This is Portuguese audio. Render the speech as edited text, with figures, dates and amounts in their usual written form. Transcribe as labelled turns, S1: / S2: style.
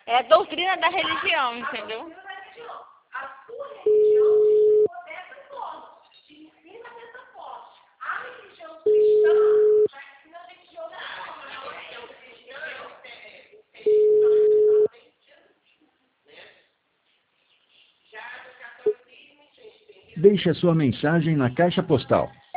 S1: É a doutrina da religião, entendeu?
S2: A sua religião ensina dessa forma. Te ensina dessa forma. A religião cristã já ensina a religião dessa forma.
S3: Deixe a sua mensagem na caixa postal